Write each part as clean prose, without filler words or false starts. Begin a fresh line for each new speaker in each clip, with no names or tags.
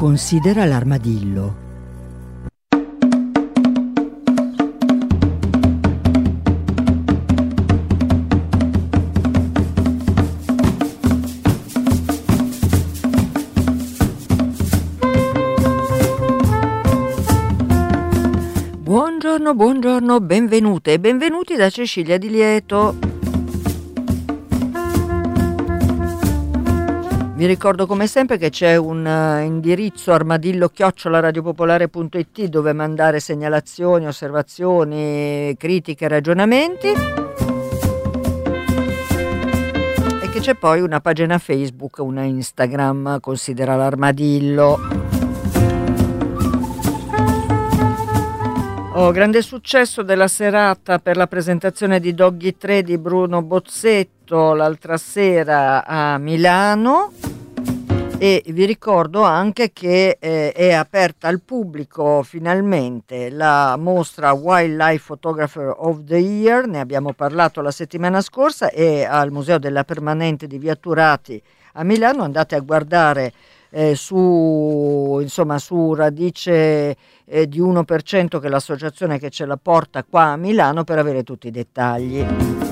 Considera l'armadillo.
Buongiorno, benvenute e benvenuti da Cecilia Di Lieto. Vi ricordo come sempre che c'è un indirizzo armadillo@radiopopolare.it dove mandare segnalazioni, osservazioni, critiche, ragionamenti, e che c'è poi una pagina Facebook, una Instagram, Considera l'armadillo. Grande successo della serata per la presentazione di Doggy 3 di Bruno Bozzetto l'altra sera a Milano, e vi ricordo anche che è aperta al pubblico finalmente la mostra Wildlife Photographer of the Year, ne abbiamo parlato la settimana scorsa, e al Museo della Permanente di Via Turati a Milano. Andate a guardare su Radice di 1%, che è l'associazione che ce la porta qua a Milano, per avere tutti i dettagli.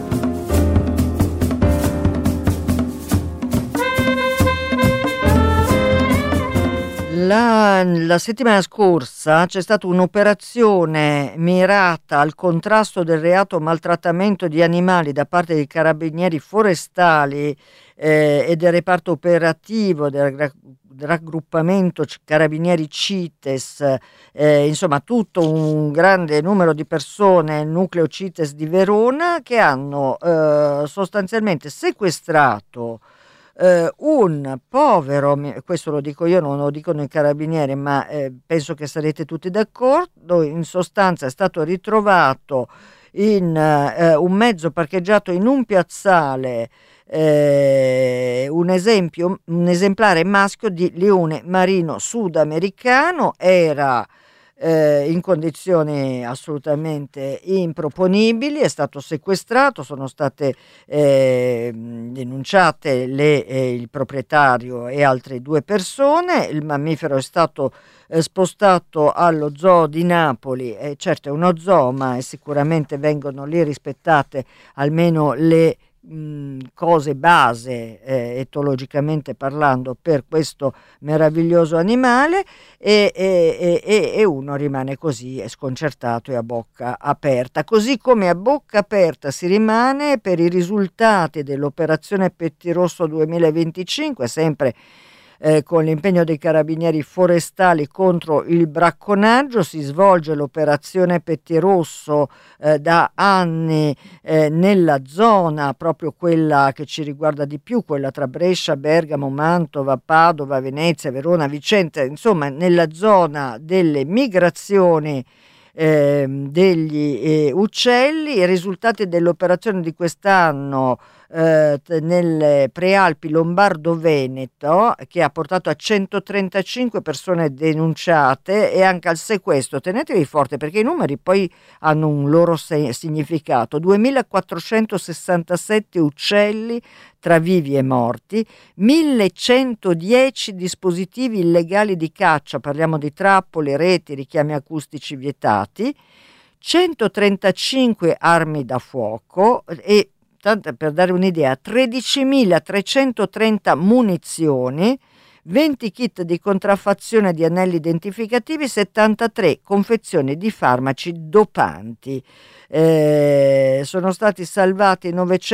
La settimana scorsa c'è stata un'operazione mirata al contrasto del reato maltrattamento di animali da parte dei carabinieri forestali e del reparto operativo del raggruppamento Carabinieri CITES, insomma tutto un grande numero di persone, il nucleo CITES di Verona, che hanno sostanzialmente sequestrato un povero, questo lo dico io, non lo dicono i carabinieri, ma penso che sarete tutti d'accordo. In sostanza è stato ritrovato in un mezzo parcheggiato in un piazzale un esemplare maschio di leone marino sudamericano. Era in condizioni assolutamente improponibili, è stato sequestrato, sono state denunciate il proprietario e altre 2 persone. Il mammifero è stato spostato allo zoo di Napoli, certo è uno zoo, ma sicuramente vengono lì rispettate almeno le cose base etologicamente parlando per questo meraviglioso animale, e uno rimane così sconcertato e a bocca aperta, così come a bocca aperta si rimane per i risultati dell'operazione Pettirosso 2025, sempre con l'impegno dei carabinieri forestali contro il bracconaggio. Si svolge l'operazione Pettirosso da anni nella zona, proprio quella che ci riguarda di più, quella tra Brescia, Bergamo, Mantova, Padova, Venezia, Verona, Vicenza, insomma nella zona delle migrazioni degli uccelli. I risultati dell'operazione di quest'anno nelle prealpi lombardo-veneto, che ha portato a 135 persone denunciate e anche al sequestro, tenetevi forte perché i numeri poi hanno un loro significato, 2467 uccelli tra vivi e morti, 1110 dispositivi illegali di caccia, parliamo di trappole, reti, richiami acustici vietati, 135 armi da fuoco e, tanto per dare un'idea, 13.330 munizioni, 20 kit di contraffazione di anelli identificativi, 73 confezioni di farmaci dopanti. Sono stati salvati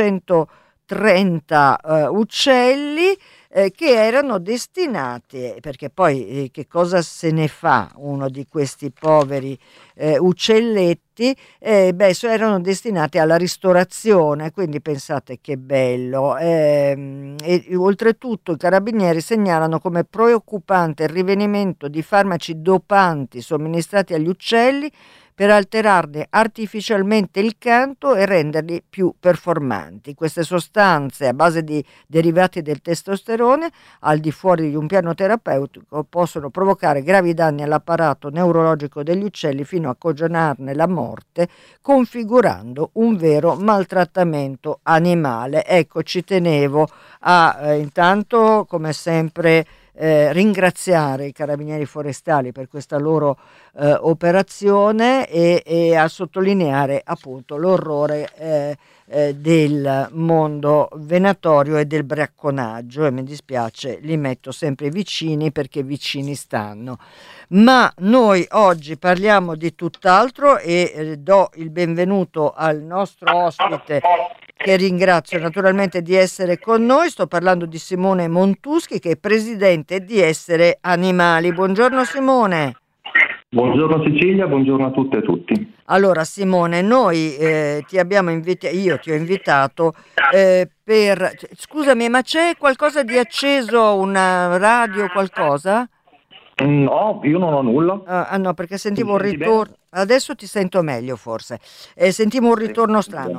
930 uccelli che erano destinati, perché poi che cosa se ne fa uno di questi poveri uccelletti? Erano destinati alla ristorazione, quindi pensate che bello. E oltretutto i carabinieri segnalano come preoccupante il rinvenimento di farmaci dopanti somministrati agli uccelli per alterarne artificialmente il canto e renderli più performanti. Queste sostanze a base di derivati del testosterone, al di fuori di un piano terapeutico, possono provocare gravi danni all'apparato neurologico degli uccelli fino a cagionarne la morte, configurando un vero maltrattamento animale. Ecco, ci tenevo a intanto, come sempre, ringraziare i Carabinieri Forestali per questa loro operazione e a sottolineare appunto l'orrore del mondo venatorio e del bracconaggio, e mi dispiace, li metto sempre vicini perché vicini stanno. Ma noi oggi parliamo di tutt'altro e do il benvenuto al nostro ospite, che ringrazio naturalmente di essere con noi. Sto parlando di Simone Montuschi, che è presidente di Essere Animali. Buongiorno Simone.
Buongiorno Cecilia, buongiorno a tutte e tutti.
Allora Simone, noi ti abbiamo io ti ho invitato scusami, ma c'è qualcosa di acceso, una radio, qualcosa?
No, io non ho nulla.
No, perché sentivo un ritorno. Adesso ti sento meglio forse. Sentivo un ritorno strano.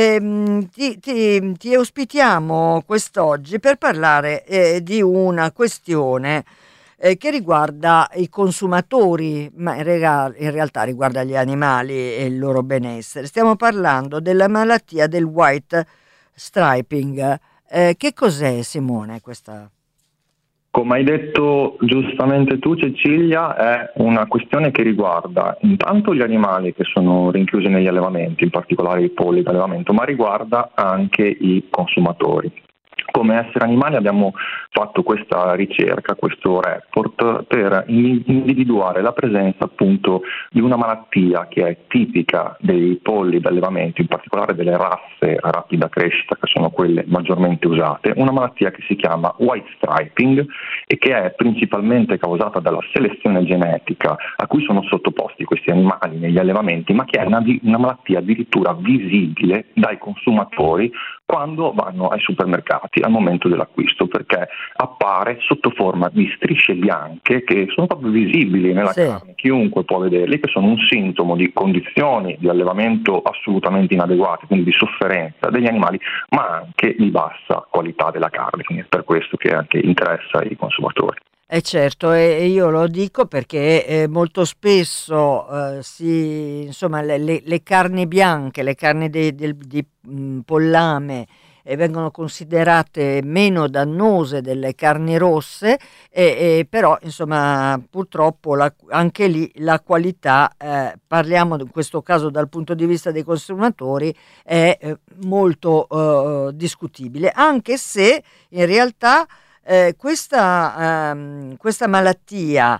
Ti ospitiamo quest'oggi per parlare di una questione che riguarda i consumatori, ma in realtà riguarda gli animali e il loro benessere. Stiamo parlando della malattia del white striping. Che cos'è, Simone, questa?
Come hai detto giustamente tu, Cecilia, è una questione che riguarda intanto gli animali che sono rinchiusi negli allevamenti, in particolare i polli d'allevamento, ma riguarda anche i consumatori. Come Essere Animali abbiamo fatto questa ricerca, questo report, per individuare la presenza appunto di una malattia che è tipica dei polli d'allevamento, in particolare delle razze a rapida crescita, che sono quelle maggiormente usate, una malattia che si chiama white striping e che è principalmente causata dalla selezione genetica a cui sono sottoposti questi animali negli allevamenti, ma che è una malattia addirittura visibile dai consumatori quando vanno ai supermercati al momento dell'acquisto, perché appare sotto forma di strisce bianche che sono proprio visibili nella carne, chiunque può vederli, che sono un sintomo di condizioni di allevamento assolutamente inadeguate, quindi di sofferenza degli animali, ma anche di bassa qualità della carne, quindi è per questo che anche interessa i consumatori.
Certo, e io lo dico perché molto spesso insomma, le carni bianche, le carni di pollame vengono considerate meno dannose delle carni rosse, però insomma purtroppo anche lì la qualità, parliamo in questo caso dal punto di vista dei consumatori, è molto discutibile, anche se in realtà questa malattia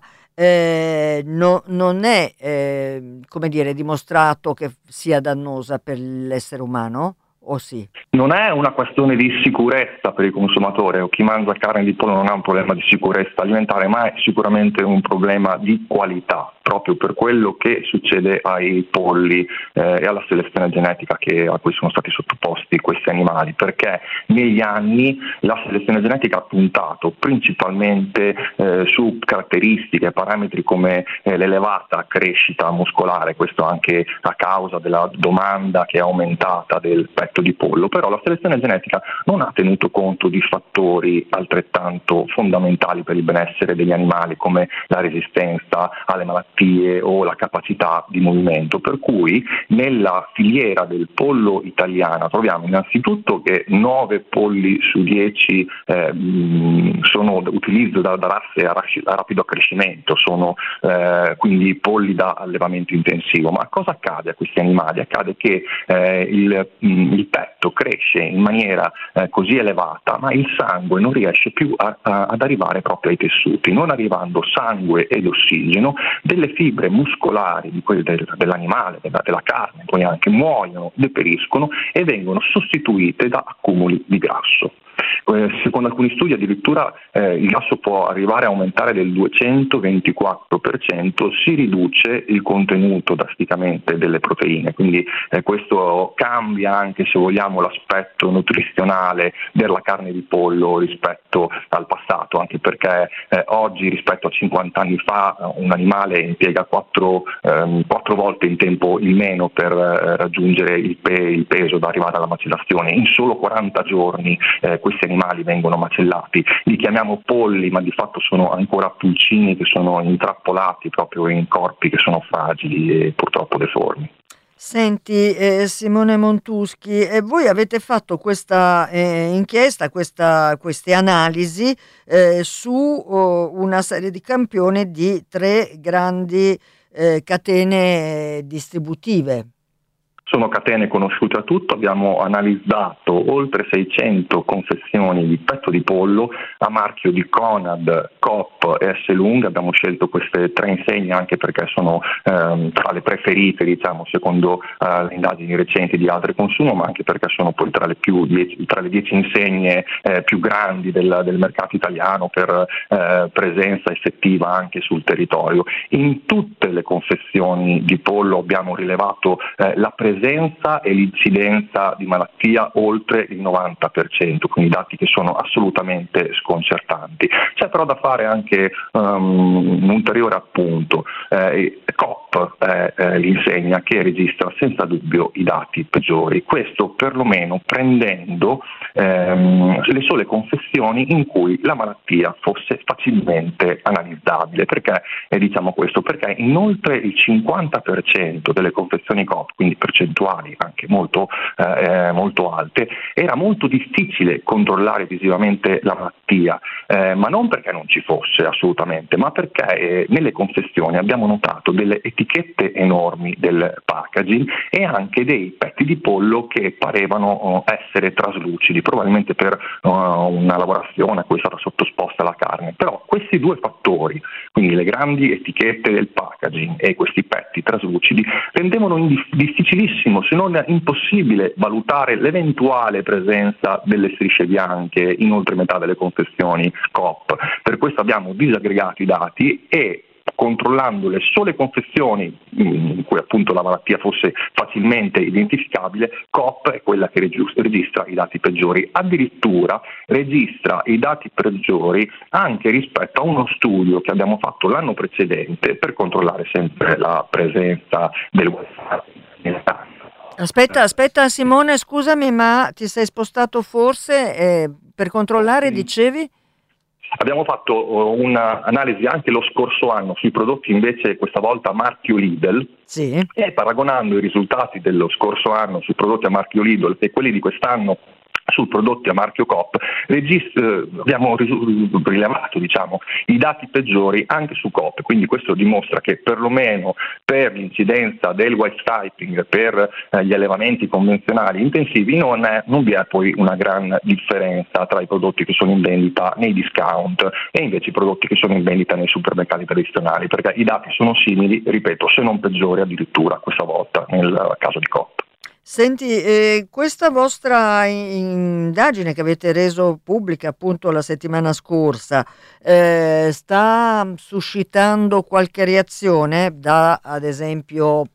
non è come dire, dimostrato che sia dannosa per l'essere umano, o sì?
Non è una questione di sicurezza per il consumatore, o chi mangia carne di pollo non ha un problema di sicurezza alimentare, ma è sicuramente un problema di qualità, proprio per quello che succede ai polli e alla selezione genetica a cui sono stati sottoposti questi animali, perché negli anni la selezione genetica ha puntato principalmente su caratteristiche, parametri come l'elevata crescita muscolare, questo anche a causa della domanda che è aumentata del petto di pollo, però la selezione genetica non ha tenuto conto di fattori altrettanto fondamentali per il benessere degli animali, come la resistenza alle malattie o la capacità di movimento, per cui nella filiera del pollo italiana troviamo innanzitutto che 9 polli su 10 sono utilizzo da razze a rapido crescimento, sono quindi polli da allevamento intensivo. Ma cosa accade a questi animali? Accade che il petto cresce in maniera così elevata, ma il sangue non riesce più ad arrivare proprio ai tessuti. Non arrivando sangue ed ossigeno, delle fibre muscolari di quelle dell'animale, della carne, poi anche muoiono, deperiscono e vengono sostituite da accumuli di grasso. Secondo alcuni studi addirittura il grasso può arrivare a aumentare del 224%, si riduce il contenuto drasticamente delle proteine, quindi questo cambia anche, se vogliamo, l'aspetto nutrizionale della carne di pollo rispetto al passato, anche perché oggi rispetto a 50 anni fa un animale impiega 4 volte in tempo in meno per raggiungere il peso da arrivare alla macellazione. In solo 40 giorni questi animali vengono macellati, li chiamiamo polli, ma di fatto sono ancora pulcini che sono intrappolati proprio in corpi che sono fragili e purtroppo deformi.
Senti, Simone Montuschi, voi avete fatto questa inchiesta, queste analisi su una serie di campioni di tre grandi catene distributive.
Sono catene conosciute a tutto, abbiamo analizzato oltre 600 confezioni di petto di pollo a marchio di Conad, Coop e Esselung. Abbiamo scelto queste tre insegne anche perché sono tra le preferite, diciamo, secondo le indagini recenti di Altri Consumo, ma anche perché sono poi tra le 10 insegne più grandi del mercato italiano per presenza effettiva anche sul territorio. In tutte le confezioni di pollo abbiamo rilevato la presenza e l'incidenza di malattia oltre il 90%, quindi dati che sono assolutamente sconcertanti. C'è però da fare anche un ulteriore appunto. Coop è l'insegna che registra senza dubbio i dati peggiori, questo perlomeno prendendo le sole confezioni in cui la malattia fosse facilmente analizzabile. Perché diciamo questo? Perché in oltre il 50% delle confezioni Coop, quindi percentuali anche molto alte, era molto difficile controllare visivamente la malattia, ma non perché non ci fosse assolutamente, ma perché nelle confezioni abbiamo notato delle etichette enormi del packaging e anche dei petti di pollo che parevano essere traslucidi, probabilmente per una lavorazione a cui è stata sottoposta la carne. Però questi due fattori, quindi le grandi etichette del packaging e questi petti traslucidi, rendevano difficilissimo, se non impossibile, valutare l'eventuale presenza delle strisce bianche in oltre metà delle confezioni Coop. Per questo abbiamo disaggregato i dati e, controllando le sole confezioni in cui appunto la malattia fosse facilmente identificabile, Coop è quella che registra i dati peggiori. Addirittura registra i dati peggiori anche rispetto a uno studio che abbiamo fatto l'anno precedente per controllare sempre la presenza del wifi.
Aspetta Simone, scusami, ma ti sei spostato forse per controllare, dicevi?
Abbiamo fatto un'analisi anche lo scorso anno sui prodotti invece questa volta a marchio Lidl,
sì,
e paragonando i risultati dello scorso anno sui prodotti a marchio Lidl e quelli di quest'anno su prodotti a marchio Coop, abbiamo rilevato, diciamo, i dati peggiori anche su Coop. Quindi questo dimostra che perlomeno per l'incidenza del white striping per gli allevamenti convenzionali intensivi non vi è poi una gran differenza tra i prodotti che sono in vendita nei discount e invece i prodotti che sono in vendita nei supermercati tradizionali, perché i dati sono simili, ripeto, se non peggiori addirittura questa volta nel caso di Coop.
Senti, questa vostra indagine che avete reso pubblica appunto la settimana scorsa sta suscitando qualche reazione da, ad esempio,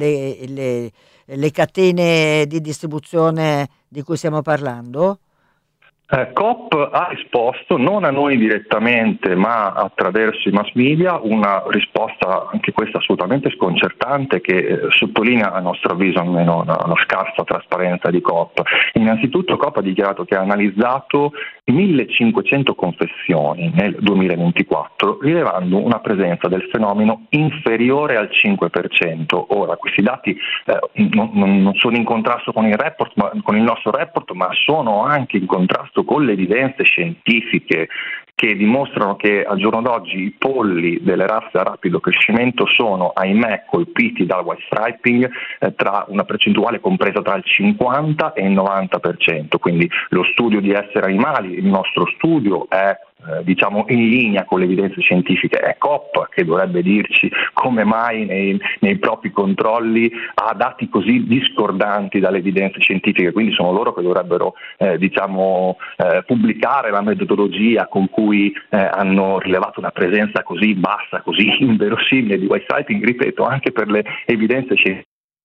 le catene di distribuzione di cui stiamo parlando?
Coop ha risposto, non a noi direttamente, ma attraverso i mass media, una risposta anche questa assolutamente sconcertante che sottolinea a nostro avviso almeno la scarsa trasparenza di Coop. Innanzitutto Coop ha dichiarato che ha analizzato 1500 confezioni nel 2024, rilevando una presenza del fenomeno inferiore al 5%. Ora, questi dati non sono in contrasto con il nostro report, ma sono anche in contrasto con le evidenze scientifiche che dimostrano che al giorno d'oggi i polli delle razze a rapido crescimento sono, ahimè, colpiti dal white striping tra una percentuale compresa tra il 50 e il 90%. Quindi lo studio di esseri animali, il nostro studio è diciamo in linea con le evidenze scientifiche. È Coop che dovrebbe dirci come mai nei propri controlli ha dati così discordanti dalle evidenze scientifiche, quindi sono loro che dovrebbero pubblicare la metodologia con cui hanno rilevato una presenza così bassa, così inverosimile di white striping, ripeto, anche per le evidenze scientifiche.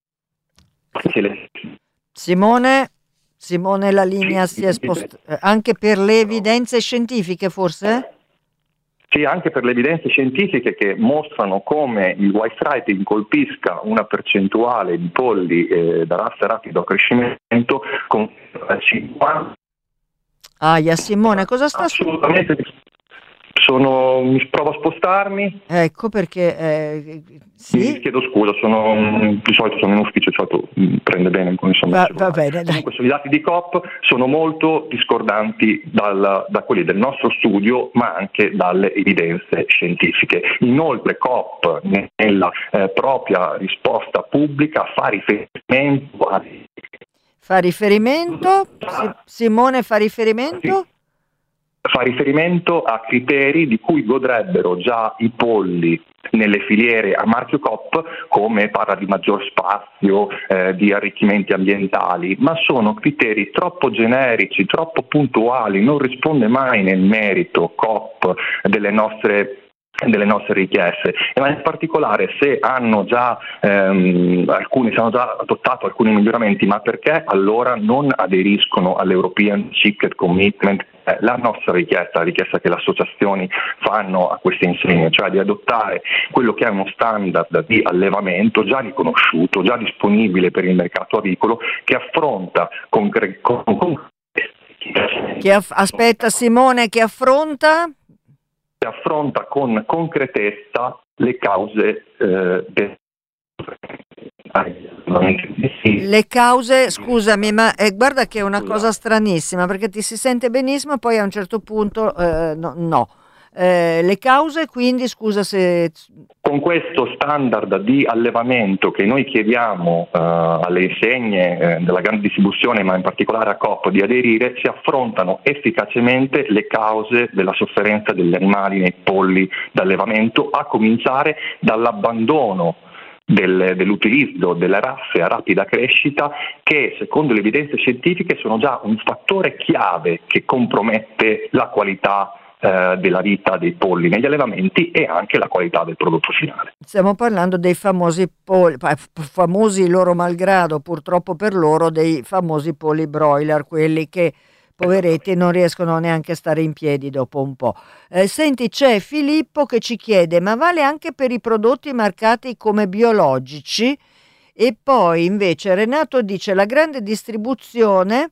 Simone, la linea si è spostata anche per le evidenze scientifiche, forse?
Sì, anche per le evidenze scientifiche che mostrano come il white striping colpisca una percentuale di polli da razza rapido crescimento con 50.
Simone, cosa sta
assolutamente Mi provo a spostarmi.
Ecco perché sì.
Chiedo scusa, di solito sono in ufficio, di solito prende bene, insomma.
Va bene, dai.
Comunque i dati di Coop sono molto discordanti da quelli del nostro studio, ma anche dalle evidenze scientifiche. Inoltre Coop nella propria risposta pubblica fa riferimento Simone fa riferimento? Fa riferimento a criteri di cui godrebbero già i polli nelle filiere a marchio Coop, come parla di maggior spazio, di arricchimenti ambientali, ma sono criteri troppo generici, troppo puntuali, non risponde mai nel merito Coop delle nostre richieste, e ma in particolare se hanno già adottato alcuni miglioramenti, ma perché allora non aderiscono all'European Chicken Commitment, la nostra richiesta, la richiesta che le associazioni fanno a queste insegne, cioè di adottare quello che è uno standard di allevamento già riconosciuto, già disponibile per il mercato avicolo, che affronta
aspetta Simone, che affronta
con concretezza le cause
le cause, scusami, ma guarda che è una cosa stranissima, perché ti si sente benissimo, poi a un certo punto no. Le cause, quindi scusa se...
Con questo standard di allevamento che noi chiediamo alle insegne della grande distribuzione, ma in particolare a Coop, di aderire, si affrontano efficacemente le cause della sofferenza degli animali nei polli d'allevamento, a cominciare dall'abbandono dell'utilizzo delle razze a rapida crescita, che secondo le evidenze scientifiche sono già un fattore chiave che compromette la qualità della vita dei polli negli allevamenti e anche la qualità del prodotto finale.
Stiamo parlando dei famosi polli, famosi loro malgrado, purtroppo per loro, dei famosi polli broiler, quelli che poveretti non riescono neanche a stare in piedi dopo un po'. Senti, c'è Filippo che ci chiede: ma vale anche per i prodotti marcati come biologici? E poi invece Renato dice: la grande distribuzione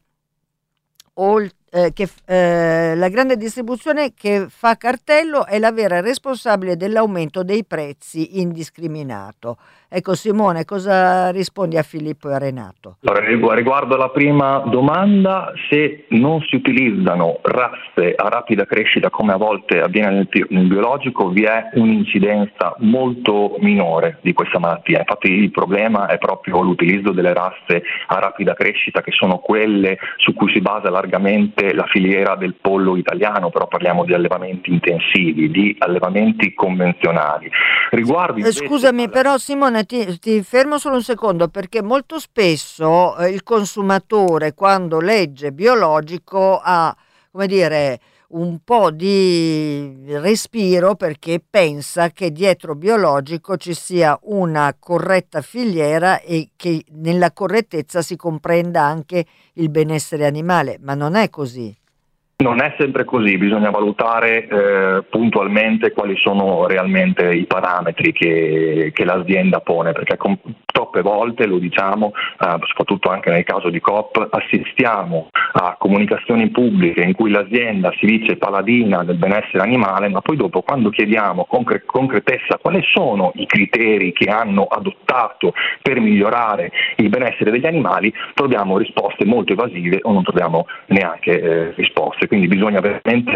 la grande distribuzione che fa cartello è la vera responsabile dell'aumento dei prezzi indiscriminato. Ecco Simone, cosa rispondi a Filippo e a Renato?
Allora, riguardo alla prima domanda, se non si utilizzano razze a rapida crescita come a volte avviene nel biologico, vi è un'incidenza molto minore di questa malattia. Infatti il problema è proprio l'utilizzo delle razze a rapida crescita, che sono quelle su cui si basa largamente la filiera del pollo italiano, però parliamo di allevamenti intensivi, di allevamenti convenzionali.
Scusami, però Simone, ti fermo solo un secondo, perché molto spesso il consumatore, quando legge biologico, ha, come dire, un po' di respiro, perché pensa che dietro biologico ci sia una corretta filiera e che nella correttezza si comprenda anche il benessere animale, ma non è così.
Non è sempre così, bisogna valutare puntualmente quali sono realmente i parametri che l'azienda pone, perché troppe volte, lo diciamo, soprattutto anche nel caso di Coop, assistiamo a comunicazioni pubbliche in cui l'azienda si dice paladina del benessere animale, ma poi dopo, quando chiediamo concretezza quali sono i criteri che hanno adottato per migliorare il benessere degli animali, troviamo risposte molto evasive o non troviamo neanche risposte. Quindi bisogna veramente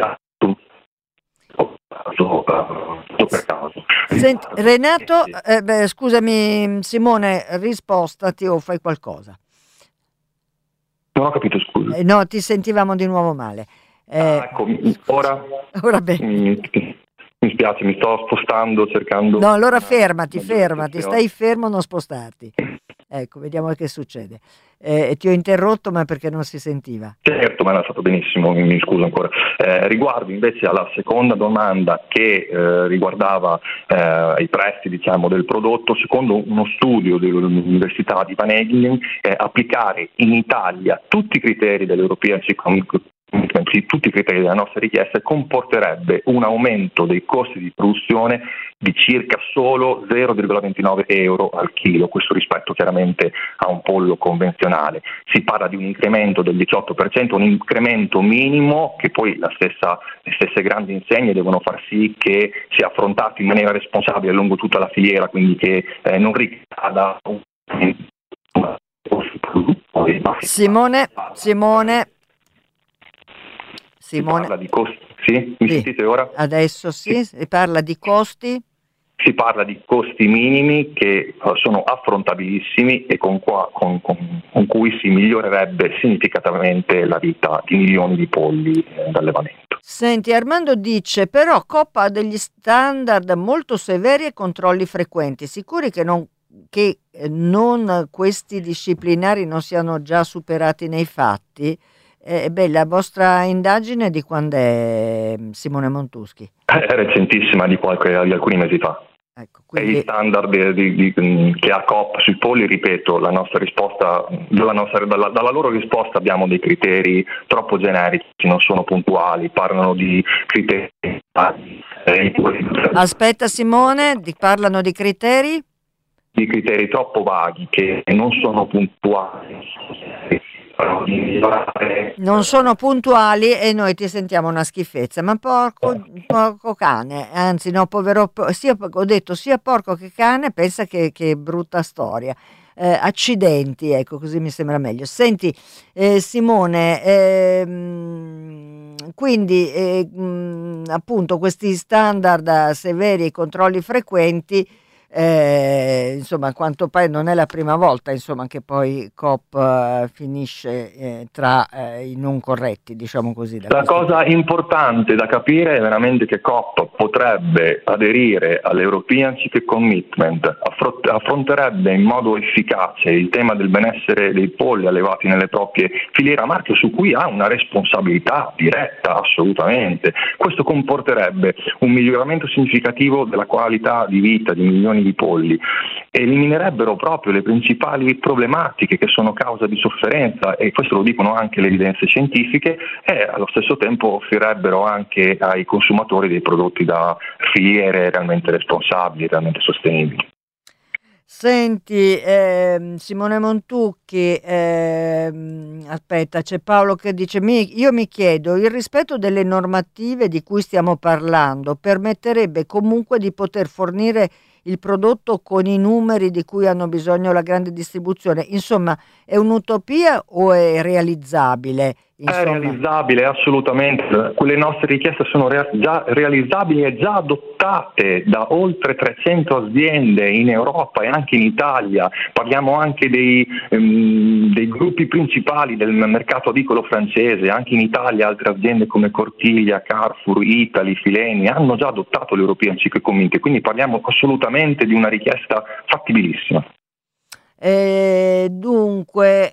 per caso.
Senti, Renato, scusami Simone, rispostati o fai qualcosa.
Non ho capito, scusa.
No, ti sentivamo di nuovo male.
Ecco, ora
bene.
Mi spiace, mi sto spostando cercando...
No, allora fermati, stai fermo, non spostarti. Ecco, vediamo che succede. Ti ho interrotto, ma perché non si sentiva.
Certo, ma è stato benissimo, mi scuso ancora. Riguardo invece alla seconda domanda che riguardava i prezzi, diciamo, del prodotto, secondo uno studio dell'Università di Wageningen, applicare in Italia tutti i criteri dell'European Chicken tutti i criteri della nostra richiesta, comporterebbe un aumento dei costi di produzione di circa solo 0,29 euro al chilo, questo rispetto chiaramente a un pollo convenzionale. Si parla di un incremento del 18%, un incremento minimo che poi le stesse grandi insegne devono far sì che sia affrontato in maniera responsabile lungo tutta la filiera, quindi che non ricada un
Simone.
Si parla di costi, sì? Mi sentite ora?
Adesso sì, si parla di costi.
Si parla di costi minimi che sono affrontabilissimi e con cui si migliorerebbe significativamente la vita di milioni di polli d'allevamento.
Senti, Armando dice, però Coop ha degli standard molto severi e controlli frequenti, sicuri che non questi disciplinari non siano già superati nei fatti? La vostra indagine di quando è, Simone Montuschi?
È recentissima, di alcuni mesi fa.
Ecco, quindi...
E i standard che ha Coop sui polli, ripeto, la nostra risposta, dalla loro risposta abbiamo dei criteri troppo generici, non sono puntuali, parlano di criteri.
Aspetta Simone, parlano di criteri?
Di criteri troppo vaghi che non sono puntuali.
Non sono puntuali e noi ti sentiamo una schifezza, ma porco cane, anzi no, povero, ho detto sia porco che cane, pensa che brutta storia. Accidenti, ecco, così mi sembra meglio. Senti Simone, quindi appunto questi standard severi e controlli frequenti, insomma, a quanto pare non è la prima volta, insomma, che poi Coop finisce tra i non corretti, diciamo così.
La cosa importante da capire è veramente che Coop potrebbe aderire all'European Chicken Commitment, affronterebbe in modo efficace il tema del benessere dei polli allevati nelle proprie filiere a marchio, su cui ha una responsabilità diretta, assolutamente. Questo comporterebbe un miglioramento significativo della qualità di vita di milioni di polli, eliminerebbero proprio le principali problematiche che sono causa di sofferenza, e questo lo dicono anche le evidenze scientifiche, e allo stesso tempo offrirebbero anche ai consumatori dei prodotti da filiere realmente responsabili, realmente sostenibili.
Senti, Simone Montucchi, aspetta, c'è Paolo che dice, io mi chiedo, il rispetto delle normative di cui stiamo parlando permetterebbe comunque di poter fornire il prodotto con i numeri di cui hanno bisogno la grande distribuzione? Insomma, è un'utopia o è realizzabile? Insomma.
È realizzabile, assolutamente. Quelle nostre richieste sono già realizzabili e già adottate da oltre 300 aziende in Europa e anche in Italia. Parliamo anche dei gruppi principali del mercato avicolo francese. Anche in Italia altre aziende come Cortiglia, Carrefour, Italy, Fileni hanno già adottato l'European Chicken Committee, quindi parliamo assolutamente di una richiesta fattibilissima.
Dunque,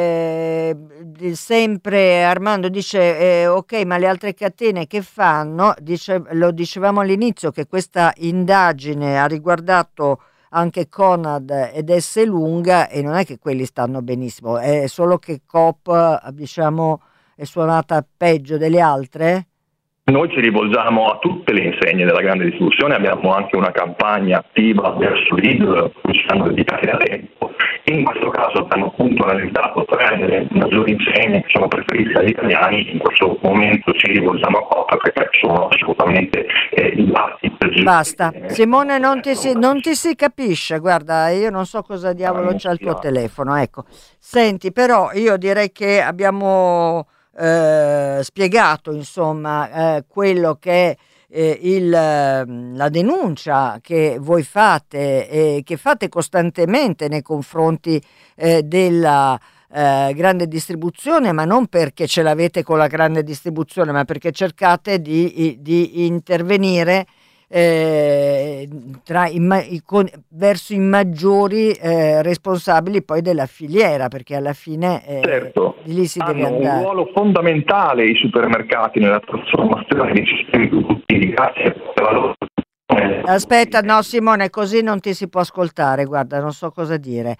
sempre Armando dice ok, ma le altre catene che fanno? Lo dicevamo all'inizio che questa indagine ha riguardato anche Conad ed Esselunga e non è che quelli stanno benissimo, è solo che Coop, diciamo, è suonata peggio delle altre?
Noi ci rivolgiamo a tutte le insegne della grande distribuzione, abbiamo anche una campagna attiva verso Lidl, cui ci hanno dedicati da tempo. In questo caso abbiamo appunto analizzato tre delle maggiori insegne che sono preferite dagli italiani. In questo momento ci rivolgiamo a Coop perché sono assolutamente i dati.
Basta, Simone, non ti si capisce, guarda, io non so cosa diavolo c'ha il tuo telefono, ecco. Senti, però io direi che abbiamo spiegato insomma quello che è la denuncia che voi fate che fate costantemente nei confronti della grande distribuzione, ma non perché ce l'avete con la grande distribuzione, ma perché cercate di intervenire verso i maggiori responsabili poi della filiera, perché alla fine
certo,
lì si deve
hanno
andare.
Un ruolo fondamentale i supermercati nella trasformazione dei sistemi produttivi grazie alla loro
Aspetta, no Simone, così non ti si può ascoltare, guarda, non so cosa dire.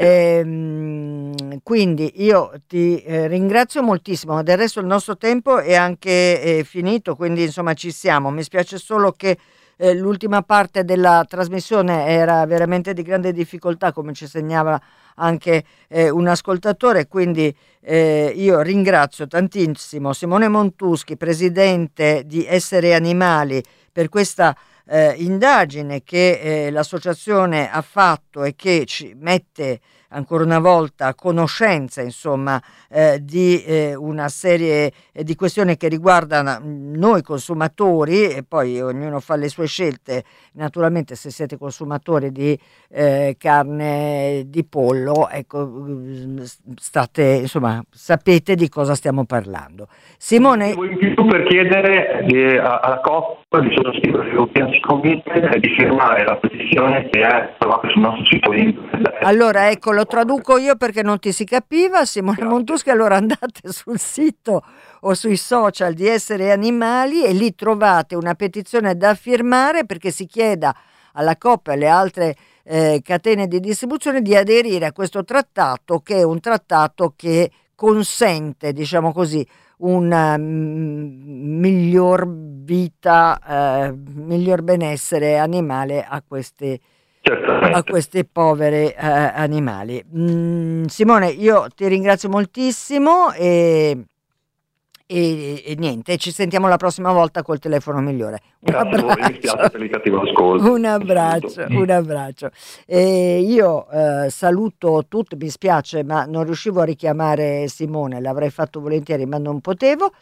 Quindi io ti ringrazio moltissimo, del resto il nostro tempo è anche finito, quindi insomma ci siamo. Mi spiace solo che l'ultima parte della trasmissione era veramente di grande difficoltà, come ci segnala anche un ascoltatore, quindi io ringrazio tantissimo Simone Montuschi, presidente di Essere Animali, per questa indagine che l'associazione ha fatto e che ci mette ancora una volta a conoscenza, insomma, di una serie di questioni che riguardano noi consumatori, e poi ognuno fa le sue scelte. Naturalmente, se siete consumatori di carne di pollo, ecco, state, insomma, sapete di cosa stiamo parlando. Simone,
in più per chiedere alla COP di sottoscrivere l'European Committee e di firmare la petizione che è trovata sul nostro sito internet.
Allora, ecco, lo traduco io perché non ti si capiva. Simone Montuschi, allora andate sul sito o sui social di Essere Animali e lì trovate una petizione da firmare perché si chieda alla COP e alle altre catene di distribuzione di aderire a questo trattato, che è un trattato che consente, diciamo così, una miglior vita, miglior benessere animale a queste povere animali. Simone, io ti ringrazio moltissimo e niente, ci sentiamo la prossima volta col telefono migliore. Un abbraccio.
Mi spiace per il cattivo ascolto.
Un abbraccio. Io saluto tutti, mi spiace ma non riuscivo a richiamare Simone, l'avrei fatto volentieri ma non potevo,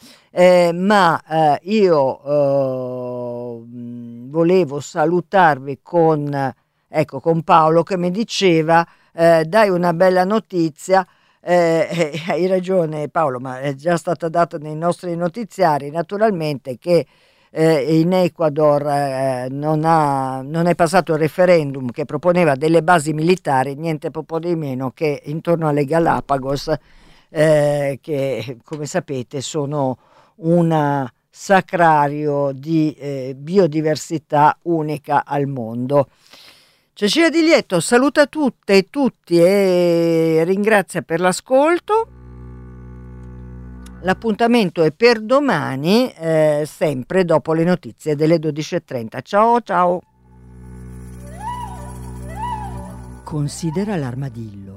io volevo salutarvi con Paolo che mi diceva dai una bella notizia. Hai ragione Paolo, ma è già stata data nei nostri notiziari naturalmente che in Ecuador non è passato il referendum che proponeva delle basi militari, niente poco di meno che intorno alle Galapagos, che come sapete sono un sacrario di biodiversità unica al mondo. Cecilia Di Lieto saluta tutte e tutti e ringrazia per l'ascolto. L'appuntamento è per domani, sempre dopo le notizie delle 12:30. Ciao ciao.
Considera l'armadillo.